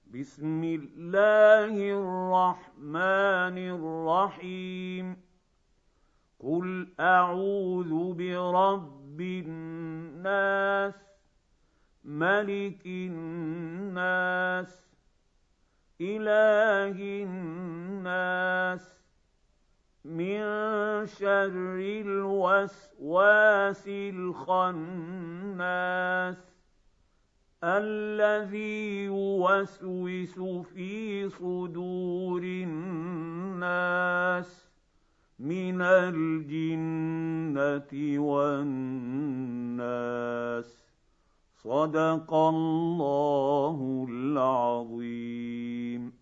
بسم الله الرحمن الرحيم قل أعوذ برب الناس ملك الناس إله الناس من شر الوسواس الخناس الذي يوسوس في صدور الناس من الجنة والناس. صدق الله العظيم.